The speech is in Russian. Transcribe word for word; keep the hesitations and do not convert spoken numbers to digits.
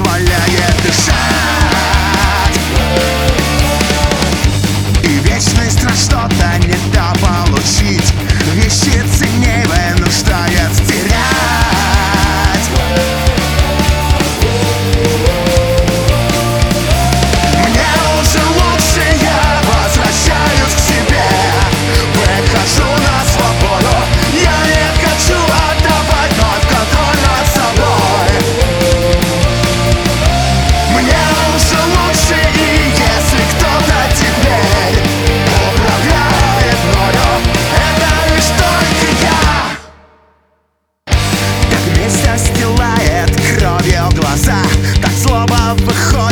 позволяет дышать. И вечность раз что-то недополучить, вещи ценней вынуждает терять. Мне уже лучше, я возвращаюсь к себе, выхожу на свободу. Я не хочу отдавать вновь контроль над собой. Мне уже лучше, и если кто-то теперь управляет мною, это лишь только я. Так месть застилает кровью глаза, так злоба выходит